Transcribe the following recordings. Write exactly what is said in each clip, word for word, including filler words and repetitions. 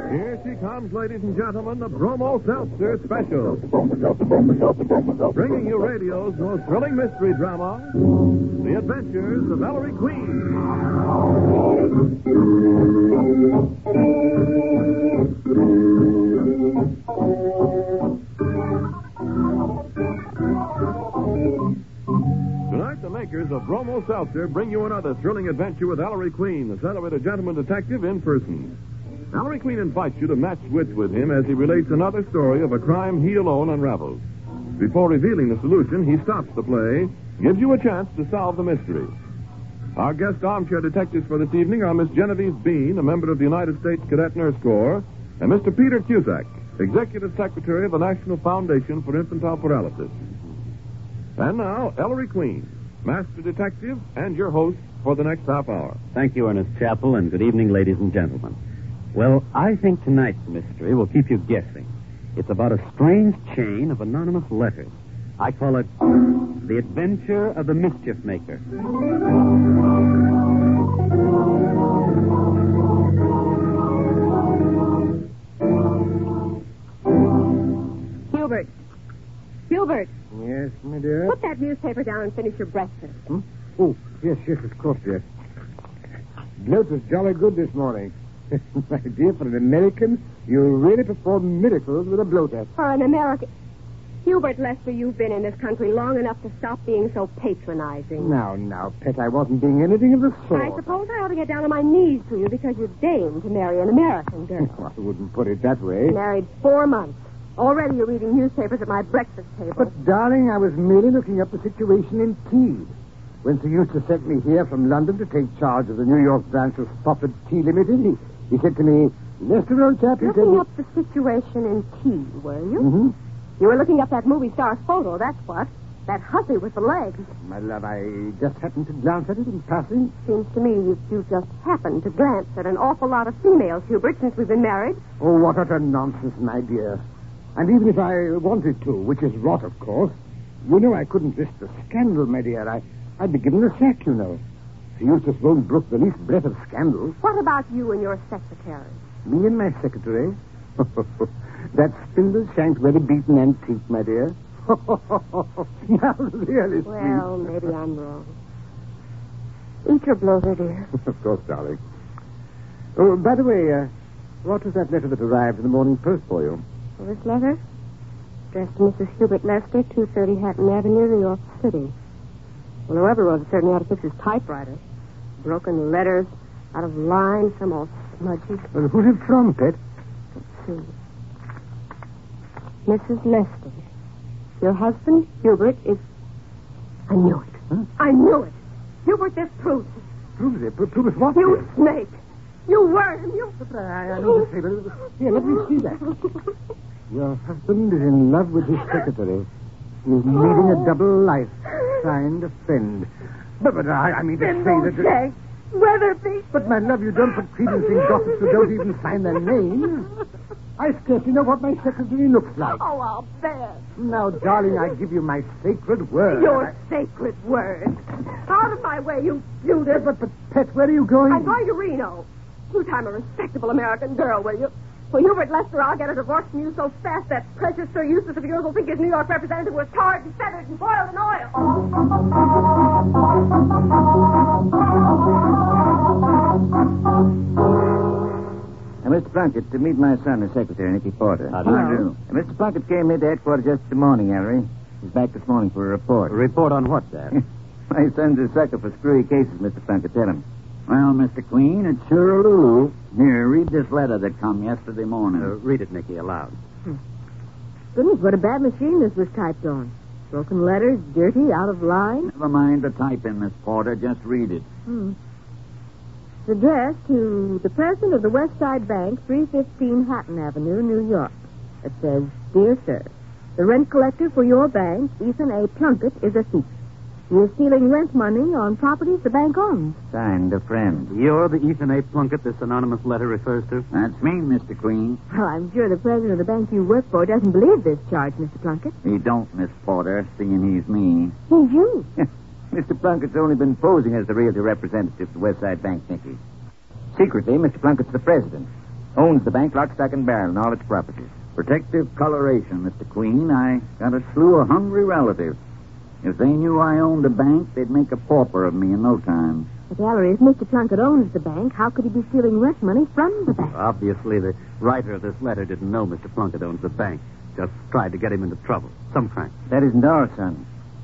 Here she comes, ladies and gentlemen, the Bromo Seltzer Special. Bringing you radio's most thrilling mystery drama, The Adventures of Ellery Queen. Tonight, the makers of Bromo Seltzer bring you another thrilling adventure with Ellery Queen, the celebrated gentleman detective in person. Ellery Queen invites you to match wits with him as he relates another story of a crime he alone unravels. Before revealing the solution, he stops the play, gives you a chance to solve the mystery. Our guest armchair detectives for this evening are Miss Genevieve Bean, a member of the United States Cadet Nurse Corps, and Mister Peter Cusack, Executive Secretary of the National Foundation for Infantile Paralysis. And now, Ellery Queen, Master Detective and your host for the next half hour. Thank you, Ernest Chappell, and good evening, ladies and gentlemen. Well, I think tonight's mystery will keep you guessing. It's about a strange chain of anonymous letters. I call it The Adventure of the Mischief Maker. Hubert. Hubert. Yes, my dear? Put that newspaper down and finish your breakfast. Hmm? Oh, yes, yes, of course, dear. Bloat was jolly good this morning. My dear, for an American, you really perform miracles with a bloater. For an American... Hubert Lester, you've been in this country long enough to stop being so patronizing. Now, now, pet, I wasn't being anything of the sort. I suppose I ought to get down on my knees to you because you deigned to marry an American girl. I wouldn't put it that way. Married four months. Already you're reading newspapers at my breakfast table. But, darling, I was merely looking up the situation in tea. When Sir Eustace sent me here from London to take charge of the New York branch of Spofford Tea Limited, he... He said to me, Lester, old chap, you looking said... up the situation in tea, were you? Mm-hmm. You were looking up that movie star's photo, that's what. That hussy with the legs. My love, I just happened to glance at it in passing. Seems to me you, you just happened to glance at an awful lot of females, Hubert, since we've been married. Oh, what utter nonsense, my dear. And even if I wanted to, which is rot, of course, you know I couldn't risk the scandal, my dear. I, I'd be given the sack, you know. Sir Eustace won't brook the least breath of scandal. What about you and your secretary? Me and my secretary? That spindle shanked, very beaten antique, my dear. Now, really, well, sweet. Maybe I'm wrong. Eat your bloater, dear. Of course, darling. Oh, by the way, uh, what was that letter that arrived in the Morning Post for you? Well, this letter? Addressed to Missus Hubert Lester, two thirty Hatton Avenue, New York City. Well, whoever wrote it certainly ought to fix his typewriter. Broken letters, out of line, some all smudgy. Well, who's it from, Pet? Let's see. Missus Lester. Your husband, Hubert, is... I knew it. Huh? I knew it. Hubert, this proves it. Proves it? Pro- proves what? You dear? snake. You were him. You... I, I know the fable. Here, let me see that. Your husband is in love with his secretary. He is leading a double life. Signed, a friend. But, but I, I mean to say that... Jack. Weatherby. But, my love, you don't put credence in gossips who don't even sign their names. I scarcely know what my secretary looks like. Oh, I'll bet. Now, darling, I give you my sacred word. Your I... sacred word. Out of my way, you Judas. But, but, Pet, where are you going? I'm going to Reno. You time a respectable American girl, will you? Well, Hubert Lester, I'll get a divorce from you so fast that precious Sir Eustace of yours will think his New York representative was tarred and feathered and boiled in oil. Uh, Mister Plunkett, to meet my son, the secretary, Nicky Porter. How do you do? Uh, Mister Plunkett came here to headquarters just this morning, Ellery. He's back this morning for a report. A report on what, Dad? My son's a sucker for screwy cases, Mister Plunkett. Tell him. Well, Mister Queen, it's sure a Lulu. Here, read this letter that come yesterday morning. Uh, read it, Nicky, aloud. Goodness, what a bad machine this was typed on. Broken letters, dirty, out of line. Never mind the typing, Miss Porter. Just read it. Hmm. It's addressed to the president of the West Side Bank, three fifteen Hatton Avenue, New York. It says, Dear Sir, the rent collector for your bank, Ethan A. Plunkett, is a thief. He is stealing rent money on properties the bank owns. Signed, a friend. You're the Ethan A. Plunkett this anonymous letter refers to? That's me, Mister Queen. Well, I'm sure the president of the bank you work for doesn't believe this charge, Mister Plunkett. He don't, Miss Porter, seeing he's me. He's you. Mister Plunkett's only been posing as the realty representative of the West Side Bank, Nicky. Secretly, Mister Plunkett's the president. Owns the bank lock, stock, and barrel and all its properties. Protective coloration, Mister Queen. I got a slew of hungry relatives. If they knew I owned a bank, they'd make a pauper of me in no time. But, Ellery, if Mister Plunkett owns the bank, how could he be stealing rent money from the bank? Obviously, the writer of this letter didn't know Mister Plunkett owns the bank. Just tried to get him into trouble. Some crank. That isn't all, son.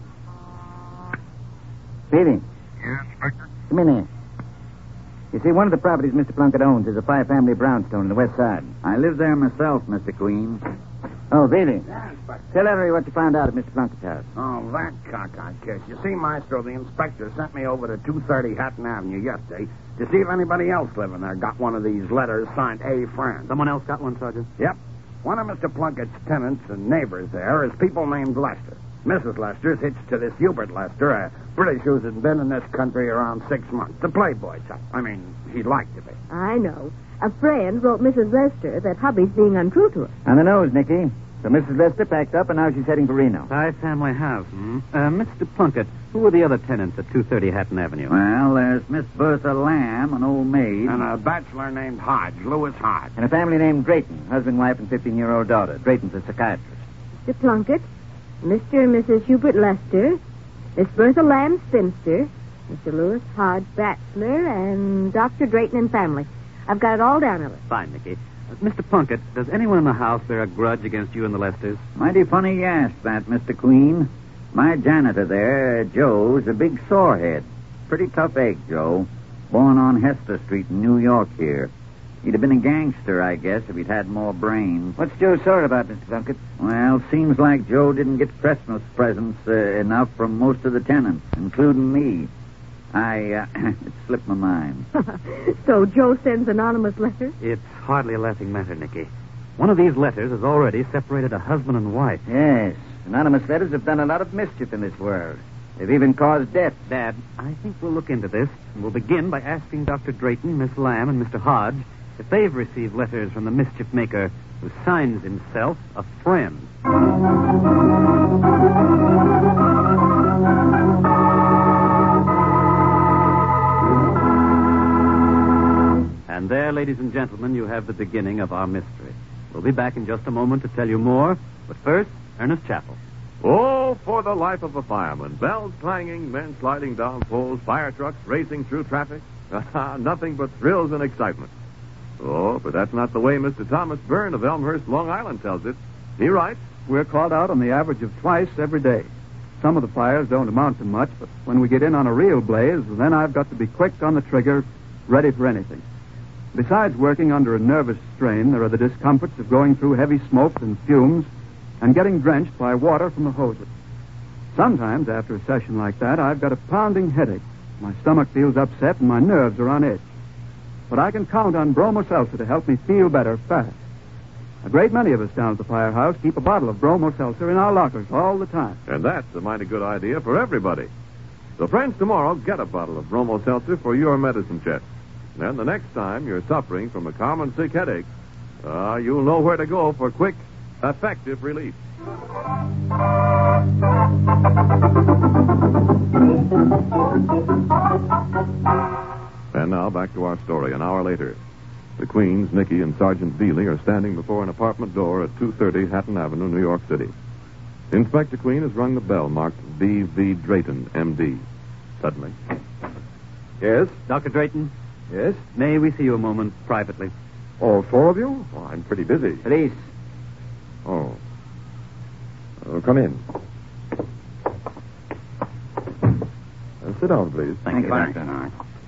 Peavy. Yes, Inspector? Come in here. You see, one of the properties Mister Plunkett owns is a five-family brownstone on the west side. I live there myself, Mister Queen. Oh, Peavy. Yeah, Inspector. Tell Ellery what you found out at Mister Plunkett's house. Oh, that cock, I guess. You see, Maestro, the inspector sent me over to two thirty Hatton Avenue yesterday to see if anybody else living there got one of these letters signed A. Fran. Someone else got one, Sergeant? Yep. One of Mister Plunkett's tenants and neighbors there is people named Lester. Missus Lester's hitched to this Hubert Lester, a British who's been in this country around six months. The playboy type. I mean, he'd like to be. I know. A friend wrote Missus Lester that hubby's being untrue to her. On the nose, Nicky. So Missus Lester packed up, and now she's heading for Reno. Five-family house, hmm? Uh, Mister Plunkett, who were the other tenants at two thirty Hatton Avenue? Well, there's Miss Bertha Lamb, an old maid. And a bachelor named Hodge, Lewis Hodge. And a family named Drayton, husband, wife, and fifteen-year-old daughter. Drayton's a psychiatrist. Mister Plunkett, Mister and Missus Hubert Lester, Miss Bertha Lamb Spinster, Mister Lewis Hodge Bachelor, and Doctor Drayton and family. I've got it all down, Ellis. Fine, Nicky. Uh, Mister Plunkett, does anyone in the house bear a grudge against you and the Lesters? Mighty funny you asked that, Mister Queen. My janitor there, Joe's a big sorehead. Pretty tough egg, Joe. Born on Hester Street in New York here. He'd have been a gangster, I guess, if he'd had more brains. What's Joe sore about, Mister Plunkett? Well, seems like Joe didn't get Christmas presents uh, enough from most of the tenants, including me. I, uh, it slipped my mind. So Joe sends anonymous letters? It's hardly a laughing matter, Nicky. One of these letters has already separated a husband and wife. Yes, anonymous letters have done a lot of mischief in this world. They've even caused death. Dad, I think we'll look into this, and we'll begin by asking Doctor Drayton, Miss Lamb, and Mister Hodge if they've received letters from the mischief maker who signs himself a friend. And there, ladies and gentlemen, you have the beginning of our mystery. We'll be back in just a moment to tell you more, but first, Ernest Chappell. Oh, for the life of a fireman. Bells clanging, men sliding down poles, fire trucks racing through traffic. Nothing but thrills and excitement. Oh, but that's not the way Mister Thomas Byrne of Elmhurst, Long Island tells it. He writes, We're called out on the average of twice every day. Some of the fires don't amount to much, but when we get in on a real blaze, then I've got to be quick on the trigger, ready for anything. Besides working under a nervous strain, there are the discomforts of going through heavy smoke and fumes and getting drenched by water from the hoses. Sometimes, after a session like that, I've got a pounding headache. My stomach feels upset and my nerves are on edge. But I can count on Bromo Seltzer to help me feel better fast. A great many of us down at the firehouse keep a bottle of Bromo Seltzer in our lockers all the time. and that's a mighty good idea for everybody. So, friends, tomorrow, get a bottle of Bromo Seltzer for your medicine chest. Then the next time you're suffering from a common sick headache, uh, you'll know where to go for quick, effective relief. And now back to our story. An hour later, the Queens, Nicky, and Sergeant Bealey are standing before an apartment door at two thirty Hatton Avenue, New York City. Inspector Queen has rung the bell marked B V Drayton, M D. Suddenly. Yes? Doctor Drayton, Yes? may we see you a moment privately? All four of you? Oh, I'm pretty busy. Police. Oh. Uh, come in. Uh, sit down, please. Thank you, Thank Doctor.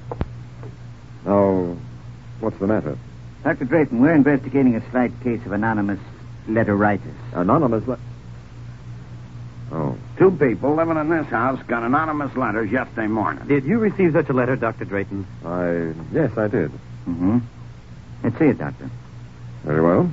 Now, what's the matter? Doctor Drayton, we're investigating a slight case of anonymous letter-writers. Anonymous le- Oh. Two people living in this house got anonymous letters yesterday morning. Did you receive such a letter, Doctor Drayton? I... Yes, I did. Mm-hmm. Let's see it, Doctor. Very well.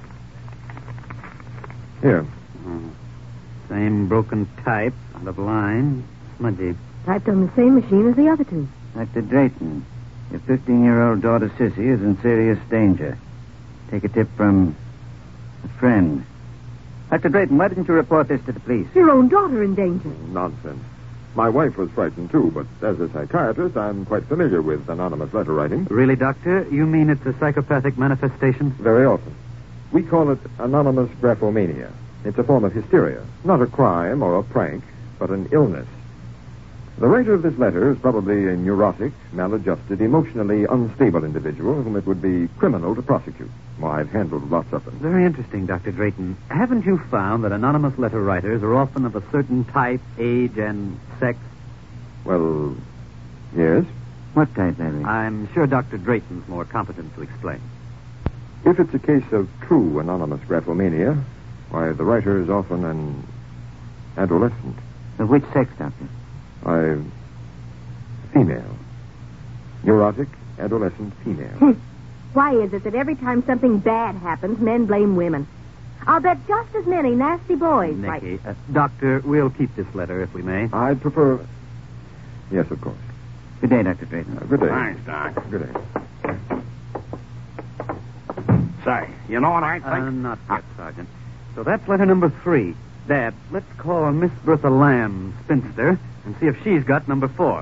Here. Oh. Same broken type, out of line, smudgy. Typed on the same machine as the other two. Doctor Drayton, your fifteen-year-old daughter, Sissy, is in serious danger. Take a tip from a friend. Doctor Drayton, why didn't you report this to the police? Your own daughter in danger. Nonsense. My wife was frightened, too, but as a psychiatrist, I'm quite familiar with anonymous letter writing. Really, Doctor? You mean it's a psychopathic manifestation? Very often. We call it anonymous graphomania. It's a form of hysteria. Not a crime or a prank, but an illness. The writer of this letter is probably a neurotic, maladjusted, emotionally unstable individual whom it would be criminal to prosecute. Well, I've handled lots of them. Very interesting, Doctor Drayton. Haven't you found that anonymous letter writers are often of a certain type, age, and sex? Well, yes. What type, Larry? I'm sure Doctor Drayton's more competent to explain. If it's a case of true anonymous graphomania, why, the writer is often an adolescent. Of which sex, Doctor? I... female. Neurotic, adolescent, female. Why is it that every time something bad happens, men blame women? I'll bet just as many nasty boys write... Nicky, uh, Doctor, we'll keep this letter, if we may. I'd prefer... Yes, of course. Good day, Doctor Drayton. Uh, good day. Thanks, Doc. Good day. Say, you know what I think? Uh, not yet, Sergeant. So that's letter number three. Dad, let's call on Miss Bertha Lamb, spinster, and see if she's got number four.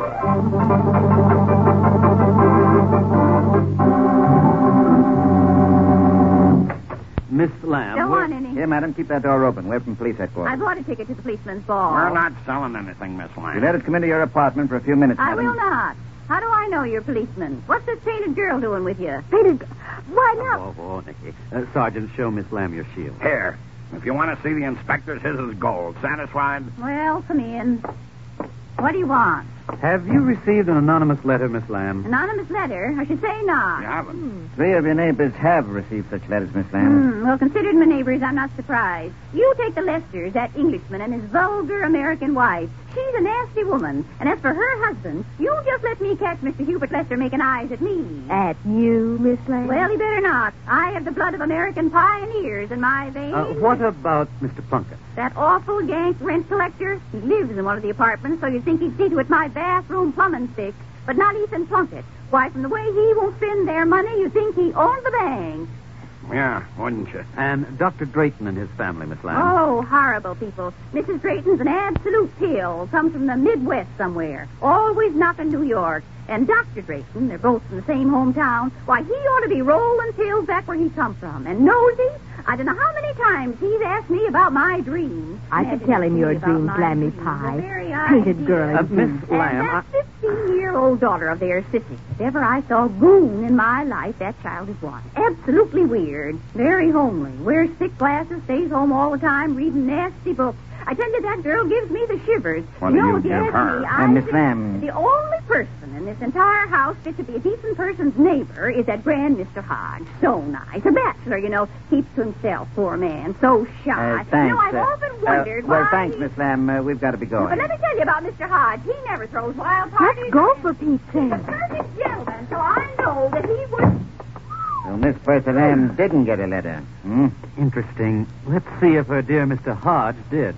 Miss Lamb. Go we're- on, Annie. Here, madam, keep that door open. We're from police I headquarters. bought a ticket to the policeman's ball. We're not selling anything, Miss You Lamb. let us come into your apartment for a few minutes, I madam. will not. How do I know you're a policeman? What's this painted girl doing with you? Painted... Why not? Whoa, whoa, Nicky. Uh, Sergeant, show Miss Lamb your shield. Here. If you want to see the inspectors, his is gold. Satisfied? Well, come in. What do you want? Have you received an anonymous letter, Miss Lamb? Anonymous letter? I should say not. You haven't. Three of your neighbors have received such letters, Miss Lamb. Hmm, well, considering my neighbors, I'm not surprised. You take the Lesters, that Englishman, and his vulgar American wife. She's a nasty woman. And as for her husband, you just let me catch Mister Hubert Lester making eyes at me. At you, Miss Lamb? Well, he better not. I have the blood of American pioneers in my veins. Uh, what about Mister Plunkett? That awful Yank rent collector? He lives in one of the apartments, so you'd think he'd see to it my bathroom plumbing fixed. But not Ethan Plunkett. Why, from the way he won't spend their money, you'd think he owned the bank. Yeah, wouldn't you? And Doctor Drayton and his family, Miss Lamb. Oh, horrible people. Missus Drayton's an absolute pill. Comes from the Midwest somewhere. Always knocking New York. And Doctor Drayton, they're both from the same hometown. Why, he ought to be rolling pills back where he come from. And nosy? I don't know how many times he's asked me about my dreams. I could Imagine tell him me your about dreams, my Lammy dreams. Pie. The very Painted idea. girl. Uh, indeed. Miss Lamb, And that fifteen-year-old daughter of theirs, Sissy. If ever I saw goon in my life, that child is one. Absolutely weird. Very homely. Wears thick glasses, stays home all the time, reading nasty books. I tell you, that girl gives me the shivers. What do know, you if give ask her? Me, I And Miss think Lamb. The only person in this entire house fit to be a decent person's neighbor is that grand Mister Hodge. So nice. A bachelor, you know. Keeps to himself, poor man. So shy. Uh, thanks. You know, I've uh, often wondered uh, Well, why... thanks, Miss Lamb. Uh, we've got to be going. But let me tell you about Mister Hodge. He never throws wild parties. Let's go for Pete's He's a sake. perfect gentleman, so I know that he would... So Miss Bertha Lamb didn't get a letter. Hmm? Interesting. Let's see if her dear Mister Hodge did.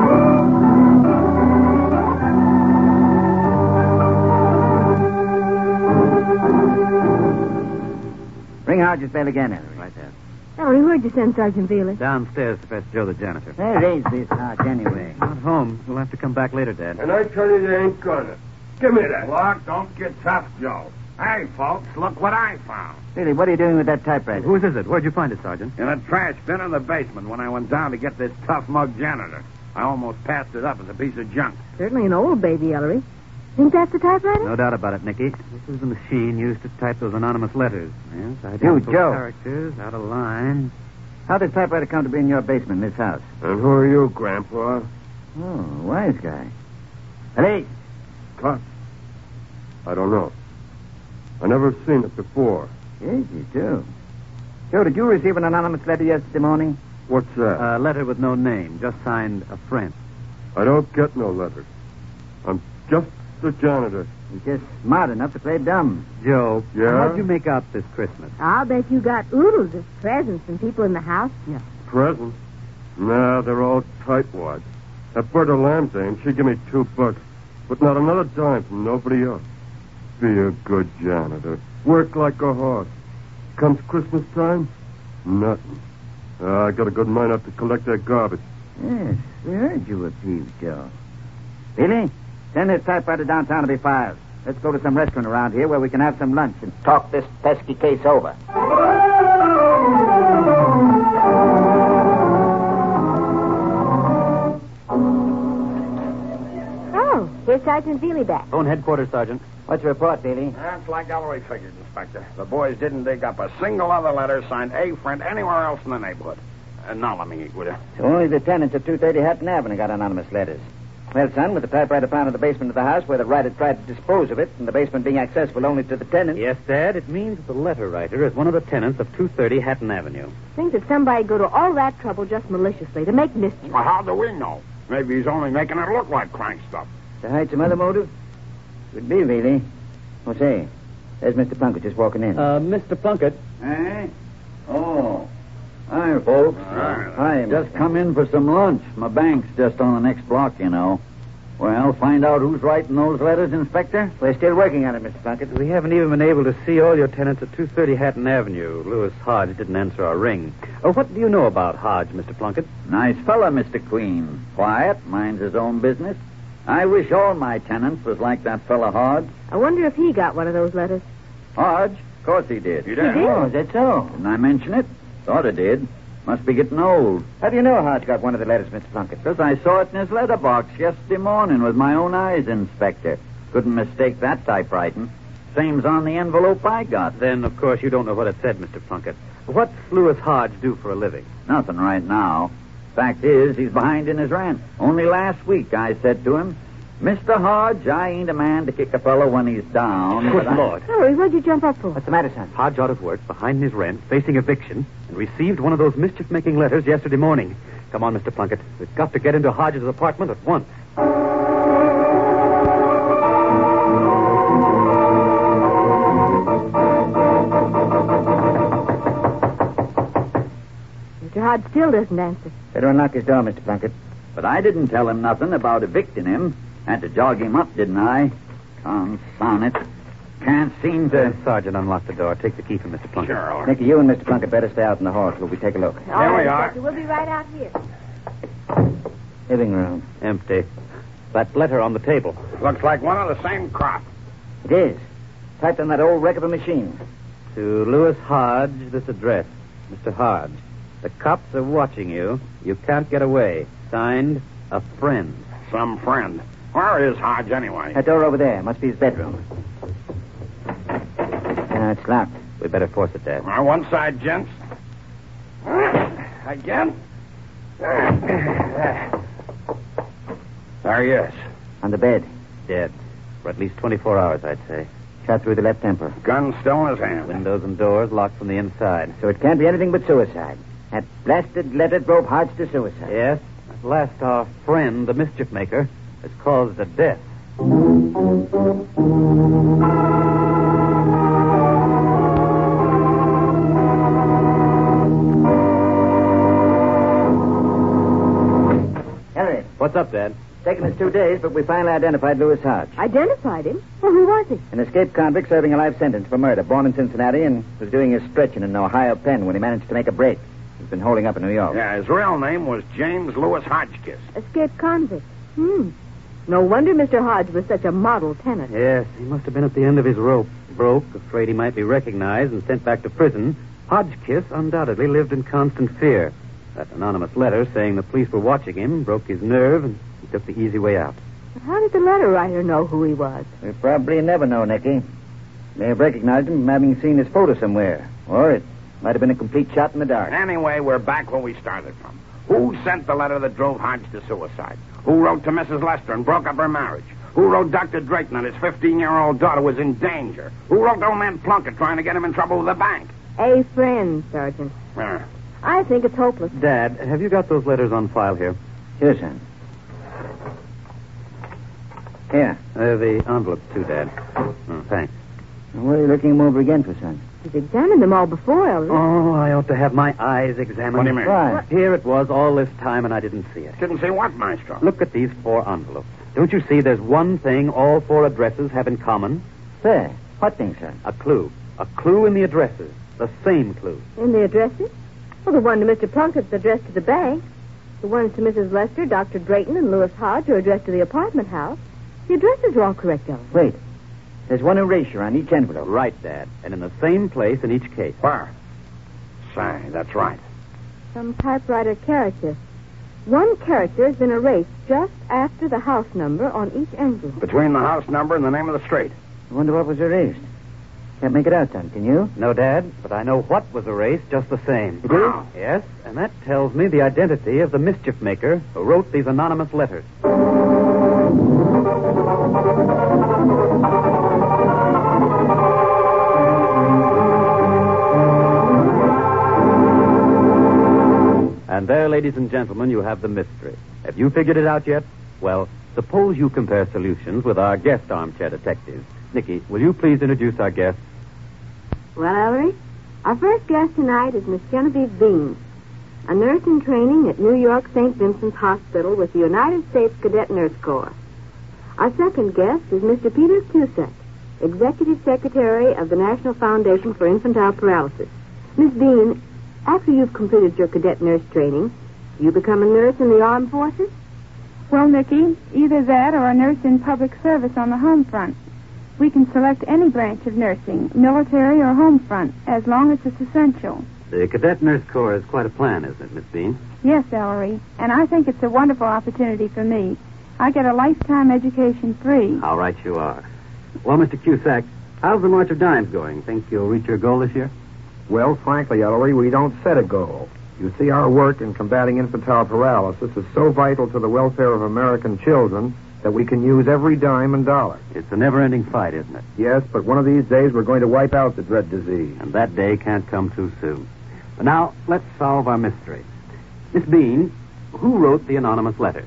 Ring Hodge's bell again, Ellery. Right there. Ellery, where'd you send Sergeant Veely? Downstairs to fetch Joe the janitor. Where is this Hodge, anyway? Not home. We'll have to come back later, Dad. And I tell you, they ain't gonna. Give me that. Look, don't get tough, Joe. Hey, folks, look what I found. Really, what are you doing with that typewriter? Whose is it? Where'd you find it, Sergeant? In a trash bin in the basement when I went down to get this tough mug janitor. I almost passed it up as a piece of junk. Certainly an old baby, Ellery. Think that's the typewriter? No doubt about it, Nicky. This is the machine used to type those anonymous letters. Yes, You, identical Joe. characters, out of line. How did typewriter come to be in your basement, this house? And who are you, Grandpa? Oh, wise guy. Hey, Cut. I don't know. I never seen it before. yes, you do. Joe, did you receive an anonymous letter yesterday morning? What's that? A letter with no name, just signed a friend. I don't get no letters. I'm just the janitor. You're just smart enough to play dumb. Joe, Yeah? how'd you make out this Christmas? I'll bet you got oodles of presents from people in the house. Yeah. Presents? Nah, they're all tightwads. That Berta Lamb thing, she give me two bucks, but not another dime from nobody else. Be a good janitor. Work like a horse. Comes Christmas time, nothing. Uh, I got a good mind up to collect that garbage. Yes, we heard you were peeved, Joe. Billy, Send his typewriter downtown to be filed. Let's go to some restaurant around here where we can have some lunch and talk this pesky case over. Oh, here's Sergeant Veely back. Phone headquarters, Sergeant. What's your report, Veely? That's like Ellery figured, Inspector. The boys didn't dig up a single other letter signed A. Friend anywhere else in the neighborhood. Uh, now let me eat with you. Only the tenants at two thirty Hatton Avenue got anonymous letters. Well, son, with the typewriter found in the basement of the house where the writer tried to dispose of it, and the basement being accessible only to the tenants. Yes, Dad, it means that the letter writer is one of the tenants of two thirty Hatton Avenue. Think that somebody go to all that trouble just maliciously to make mischief. Well, how do we know? Maybe he's only making it look like crank stuff. To hide some other motive? Could be, really. Oh, say, there's Mister Plunkett just walking in. Uh, Mister Plunkett. Eh? Oh. Hi, folks. Uh, Hi, Just Mister come in for some lunch. My bank's just on the next block, you know. Well, find out who's writing those letters, Inspector? We're still working on it, Mister Plunkett. We haven't even been able to see all your tenants at two thirty Hatton Avenue. Lewis Hodge didn't answer our ring. Oh, what do you know about Hodge, Mister Plunkett? Nice fella, Mister Queen. Quiet, minds his own business. I wish all my tenants was like that fella Hodge. I wonder if he got one of those letters. Hodge? Of course he did. You did? Oh, is that so? Didn't I mention it? Thought I did. Must be getting old. How do you know Hodge got one of the letters, Mister Plunkett? Because I saw it in his letterbox yesterday morning with my own eyes, Inspector. Couldn't mistake that typewriting. Same's on the envelope I got. Then, of course, you don't know what it said, Mister Plunkett. What's Lewis Hodge do for a living? Nothing right now. Fact is, he's behind in his rent. Only last week I said to him, Mister Hodge, I ain't a man to kick a fellow when he's down. Good but I- Lord. Hurry, what'd you jump up for? What's the matter, son? Hodge out of work, behind his rent, facing eviction, and received one of those mischief-making letters yesterday morning. Come on, Mister Plunkett. We've got to get into Hodge's apartment at once. Mister Hodge still doesn't answer. Better unlock his door, Mister Plunkett. But I didn't tell him nothing about evicting him. Had to jog him up, didn't I? Confound it. Can't seem to... Uh, Sergeant, unlock the door. Take the key from Mister Plunkett. Sure, Ellery. Nicky, you and Mister Plunkett better stay out in the hall till we take a look. All right, we are. Inspector, We'll be right out here. Living room. Empty. That letter on the table. Looks like one of the same crop. It is. Typed on that old wreck of a machine. To Lewis Hodge, this address. Mister Hodge, the cops are watching you. You can't get away. Signed, a friend. Some friend. Where is Hodge, anyway? That door over there must be his bedroom. Uh, it's locked. We better force it, Dad. On one side, gents. Again. There he is. On the bed. Dead. For at least twenty-four hours, I'd say. Shot through the left temple. Gun still in his hand. Windows and doors locked from the inside. So it can't be anything but suicide. That blasted letter drove Hodge to suicide. Yes, at last our friend, the mischief maker, has caused a death. Harry, What's up, Dad? it's taken us two days, but we finally identified Lewis Hodge. Identified him? Well, who was he? An escaped convict serving a life sentence for murder, born in Cincinnati and was doing his stretching in an Ohio pen when he managed to make a break. He's been holding up in New York. Yeah, his real name was James Lewis Hodgkiss. Escaped convict. Hmm. No wonder Mister Hodge was such a model tenant. Yes, he must have been at the end of his rope. Broke, afraid he might be recognized and sent back to prison. Hodgkiss undoubtedly lived in constant fear. That anonymous letter saying the police were watching him broke his nerve, and he took the easy way out. But how did the letter writer know who he was? We'll probably never know, Nicky. May have recognized him from having seen his photo somewhere. Or it might have been a complete shot in the dark. Anyway, we're back where we started from. Who sent the letter that drove Hodge to suicide? Who wrote to Missus Lester and broke up her marriage? Who wrote Doctor Drayton that his fifteen-year-old daughter was in danger? Who wrote to old man Plunkett trying to get him in trouble with the bank? A friend, Sergeant. Uh, I think it's hopeless. Dad, have you got those letters on file here? Here, son. Here. Uh, the envelopes, too, Dad. Oh, thanks. What are you looking him over again for, son? He's examined them all before, Elvis. Oh, I ought to have my eyes examined. What do you mean? Why? Here it was all this time, and I didn't see it. didn't see what, Maestro? Look at these four envelopes. Don't you see there's one thing all four addresses have in common? Sir, what thing, son? A clue. A clue in the addresses. The same clue. In the addresses? Well, the one to Mister Plunkett's addressed to the bank. The ones to Missus Lester, Doctor Drayton, and Lewis Hodge are addressed to the apartment house. The addresses are all correct, Ellery. Wait. There's one erasure on each envelope. Right, Dad. And in the same place in each case. Where? Say, that's right. Some typewriter character. One character has been erased just after the house number on each envelope. Between the house number and the name of the street. I wonder what was erased. Can't make it out, son. Can you? No, Dad, but I know what was erased just the same. You do? Yes, and that tells me the identity of the mischief maker who wrote these anonymous letters. And there, ladies and gentlemen, you have the mystery. Have you figured it out yet? Well, suppose you compare solutions with our guest armchair detectives. Nicky, will you please introduce our guest? Well, Ellery, our first guest tonight is Miss Genevieve Bean, a nurse in training at New York Saint Vincent's Hospital with the United States Cadet Nurse Corps. Our second guest is Mister Peter Cusack, Executive Secretary of the National Foundation for Infantile Paralysis. Miss Bean, after you've completed your cadet nurse training, do you become a nurse in the armed forces? Well, Nicky, either that or a nurse in public service on the home front. We can select any branch of nursing, military or home front, as long as it's essential. The Cadet Nurse Corps is quite a plan, isn't it, Miss Bean? Yes, Ellery, and I think it's a wonderful opportunity for me. I get a lifetime education free. How right you are. Well, Mister Cusack, how's the March of Dimes going? Think you'll reach your goal this year? Well, frankly, Ellery, we don't set a goal. You see, our work in combating infantile paralysis is so vital to the welfare of American children that we can use every dime and dollar. It's a never-ending fight, isn't it? Yes, but one of these days we're going to wipe out the dread disease. And that day can't come too soon. But now, let's solve our mystery. Miss Bean, who wrote the anonymous letters?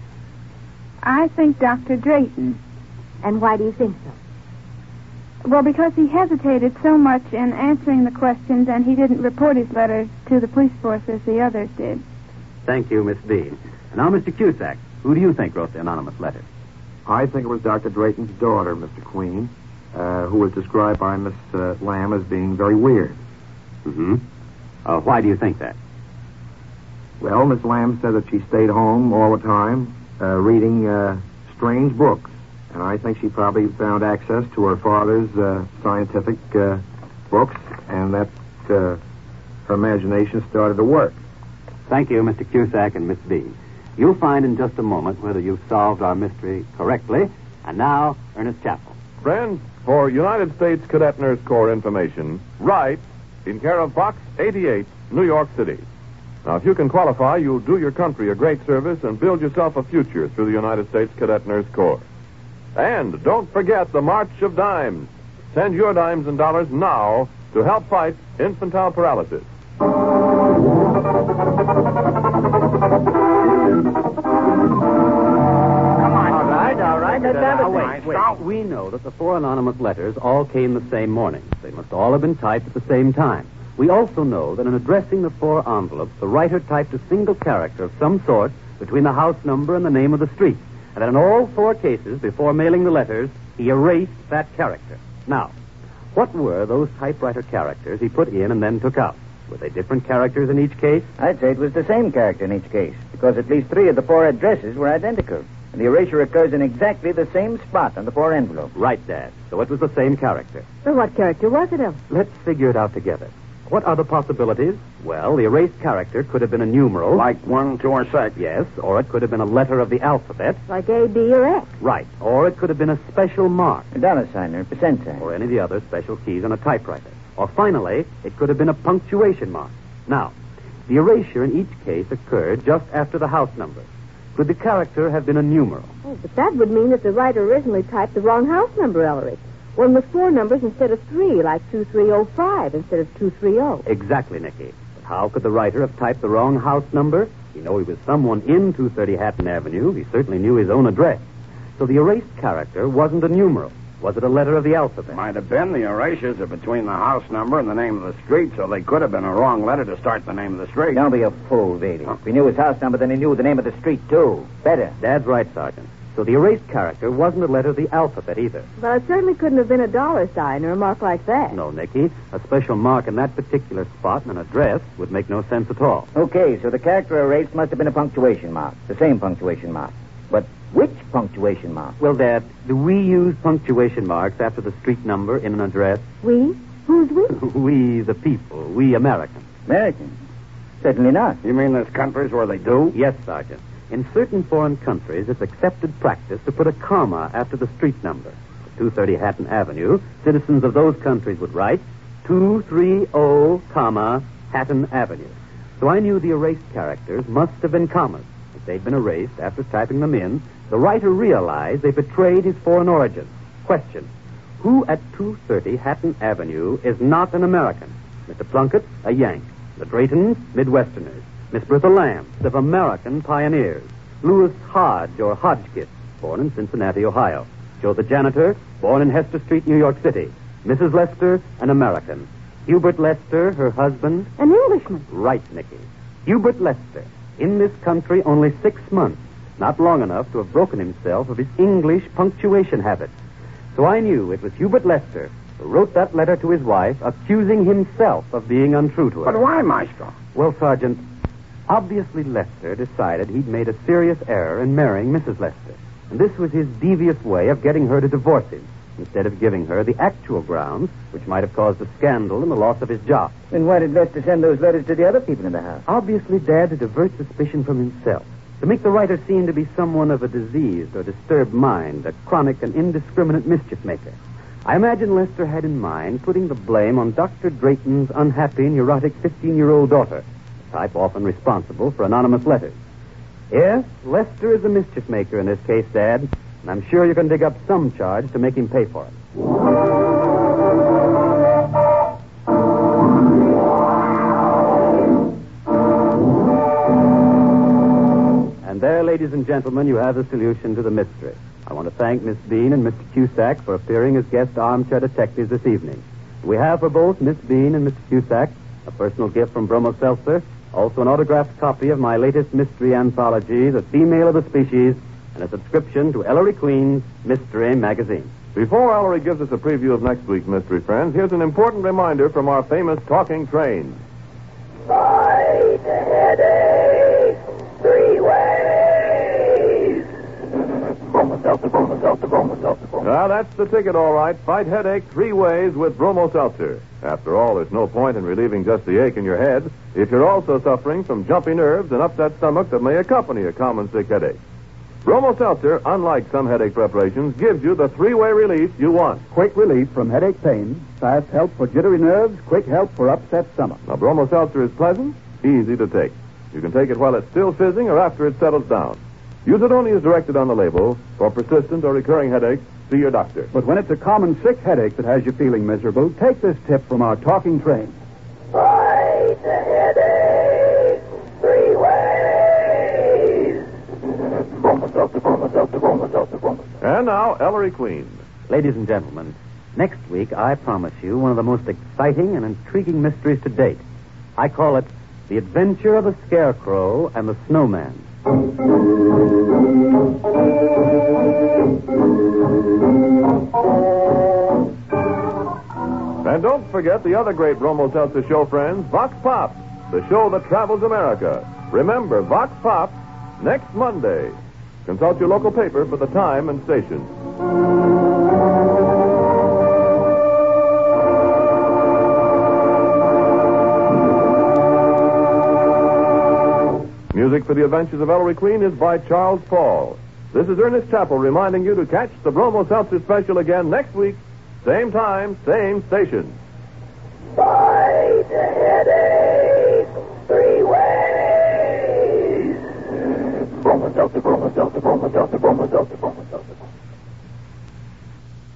I think Doctor Drayton. And why do you think so? Well, because he hesitated so much in answering the questions and he didn't report his letters to the police force as the others did. Thank you, Miss Bean. And now, Mister Cusack, who do you think wrote the anonymous letters? I think it was Doctor Drayton's daughter, Mister Queen, uh, who was described by Miss uh, Lamb as being very weird. Mm-hmm. Uh, why do you think that? Well, Miss Lamb said that she stayed home all the time, uh, reading uh, strange books. And I think she probably found access to her father's uh, scientific uh, books, and that uh, her imagination started to work. Thank you, Mister Cusack and Miss Bean. You'll find in just a moment whether you've solved our mystery correctly. And now, Ernest Chappell. Friends, for United States Cadet Nurse Corps information, write in care of Box eighty-eight, New York City. Now, if you can qualify, you'll do your country a great service and build yourself a future through the United States Cadet Nurse Corps. And don't forget the March of Dimes. Send your dimes and dollars now to help fight infantile paralysis. All right, all right. Let's have it. Wait, wait. We know that the four anonymous letters all came the same morning. They must all have been typed at the same time. We also know that in addressing the four envelopes, the writer typed a single character of some sort between the house number and the name of the street. And that in all four cases, before mailing the letters, he erased that character. Now, what were those typewriter characters he put in and then took out? Were they different characters in each case? I'd say it was the same character in each case, because at least three of the four addresses were identical. And the erasure occurs in exactly the same spot on the four envelopes. Right, Dad. So it was the same character. So what character was it, Ellery? Let's figure it out together. What are the possibilities? Well, the erased character could have been a numeral. Like one, two, or six. Yes, or it could have been a letter of the alphabet. Like A, B, or X. Right, or it could have been a special mark. A dollar sign or a percent sign. Or any of the other special keys on a typewriter. Or finally, it could have been a punctuation mark. Now, the erasure in each case occurred just after the house number. Could the character have been a numeral? Oh, but that would mean that the writer originally typed the wrong house number, Ellery. One with four numbers instead of three, like two three oh five instead of two three oh. Exactly, Nicky. But how could the writer have typed the wrong house number? You know he was someone in two thirty Hatton Avenue. He certainly knew his own address. So the erased character wasn't a numeral. Was it a letter of the alphabet? Might have been. The erasures are between the house number and the name of the street, so they could have been a wrong letter to start the name of the street. Don't be a fool, Davy. If he knew his house number, then he knew the name of the street, too. Better. Dad's right, Sergeant. So the erased character wasn't a letter of the alphabet either. Well, it certainly couldn't have been a dollar sign or a mark like that. No, Nicky. A special mark in that particular spot and an address would make no sense at all. Okay, so the character erased must have been a punctuation mark. The same punctuation mark. But Which punctuation mark? Well, Dad, do we use punctuation marks after the street number in an address? We? Who's we? We, the people. We Americans. Americans? Certainly not. You mean there's countries where they do? Yes, Sergeant. In certain foreign countries, it's accepted practice to put a comma after the street number. At two thirty Hatton Avenue, citizens of those countries would write two thirty, comma, Hatton Avenue. So I knew the erased characters must have been commas. If they'd been erased after typing them in, the writer realized they betrayed his foreign origin. Question: who at two thirty Hatton Avenue is not an American? Mister Plunkett, a Yank. The Draytons, Midwesterners. Miss Bertha Lamb, of American pioneers. Louis Hodge, or Hodgkiss, born in Cincinnati, Ohio. Joe the janitor, born in Hester Street, New York City. Missus Lester, an American. Hubert Lester, her husband. An Englishman. Right, Nicky. Hubert Lester, in this country only six months. Not long enough to have broken himself of his English punctuation habits. So I knew it was Hubert Lester who wrote that letter to his wife, accusing himself of being untrue to her. But why, Maestro? Well, Sergeant, obviously Lester decided he'd made a serious error in marrying Missus Lester. And this was his devious way of getting her to divorce him, instead of giving her the actual grounds which might have caused a scandal and the loss of his job. Then why did Lester send those letters to the other people in the house? Obviously, Dad, to divert suspicion from himself. To make the writer seem to be someone of a diseased or disturbed mind, a chronic and indiscriminate mischief maker. I imagine Lester had in mind putting the blame on Doctor Drayton's unhappy, neurotic fifteen-year-old daughter, a type often responsible for anonymous letters. Yes, Lester is a mischief maker in this case, Dad, and I'm sure you can dig up some charge to make him pay for it. And there, ladies and gentlemen, you have the solution to the mystery. I want to thank Miss Bean and Mister Cusack for appearing as guest armchair detectives this evening. We have for both Miss Bean and Mister Cusack a personal gift from Bromo Seltzer, also an autographed copy of my latest mystery anthology, The Female of the Species, and a subscription to Ellery Queen's Mystery Magazine. Before Ellery gives us a preview of next week's Mystery Friends, here's an important reminder from our famous talking train. Fight the headache three ways. Bromo Seltzer, Bromo Seltzer, Bromo Seltzer, Bromo. Ah, that's the ticket, all right. Fight headache three ways with Bromo Seltzer. After all, there's no point in relieving just the ache in your head if you're also suffering from jumpy nerves and upset stomach that may accompany a common sick headache. Bromo Seltzer, unlike some headache preparations, gives you the three-way relief you want. Quick relief from headache pain, fast help for jittery nerves, quick help for upset stomach. Now, Bromo Seltzer is pleasant, easy to take. You can take it while it's still fizzing or after it settles down. Use it only as directed on the label. For persistent or recurring headaches, see your doctor. But when it's a common sick headache that has you feeling miserable, take this tip from our talking train. Fight the headache three ways. Bromo Seltzer, Bromo Seltzer, Bromo Seltzer, Bromo Seltzer. And now, Ellery Queen. Ladies and gentlemen, next week I promise you one of the most exciting and intriguing mysteries to date. I call it The Adventure of the Scarecrow and the Snowman. And don't forget the other great Bromo Seltzer show, friends, Vox Pop, the show that travels America. Remember, Vox Pop, next Monday. Consult your local paper for the time and station. Music for The Adventures of Ellery Queen is by Charles Paul. This is Ernest Chappell reminding you to catch the Bromo Seltzer special again next week, same time, same station. Fight the headache three ways. Bromo Seltzer, Bromo Seltzer, Bromo Seltzer, Bromo Seltzer.